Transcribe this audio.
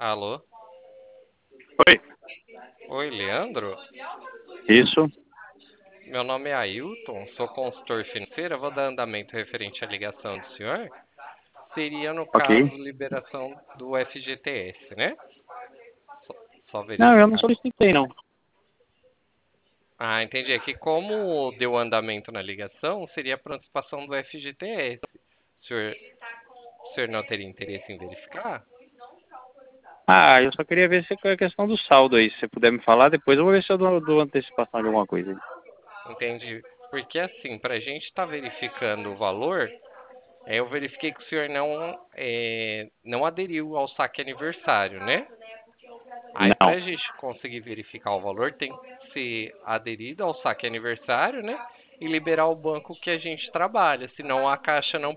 Alô? Oi, Oi, Leandro? isso, Meu nome é Ailton, sou consultor financeiro. Eu vou dar andamento referente à ligação do senhor. Seria, no ok. caso, liberação do FGTS, né? Só Não, eu não verificar. solicitei, não. Ah, entendi. É que como deu andamento na ligação, seria para antecipação do FGTS. O senhor não teria interesse em verificar? Ah, eu só queria ver se é a questão do saldo aí. Se você puder me falar, depois eu vou ver se eu dou antecipação de alguma coisa aí. Entendi. Porque assim, para a gente estar verificando o valor, eu verifiquei que o senhor não aderiu ao saque aniversário, né? Aí, para Não. a gente conseguir verificar o valor, tem que ser aderido ao saque aniversário, né? E liberar o banco que a gente trabalha, senão a Caixa não